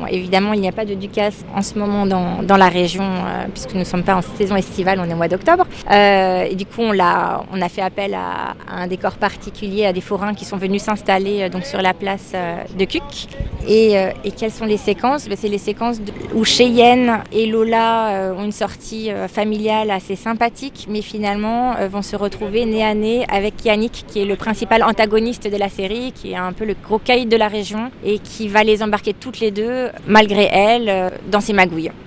évidemment, il n'y a pas de Ducasse en ce moment dans la région, puisque nous ne sommes pas en saison estivale, on est au mois d'octobre. Et du coup, on a fait appel à un décor particulier, à des forains qui sont venus s'installer donc sur la place de Cuc. Et quelles sont les séquences? C'est les séquences où Cheyenne et Lola ont une sortie familiale assez sympathique, mais finalement vont se retrouver nez à nez avec Yannick, qui est le principal antagoniste de la série, qui est un peu le gros caïd de la région et qui va les embarquer toutes les deux, malgré elles, dans ses magouilles.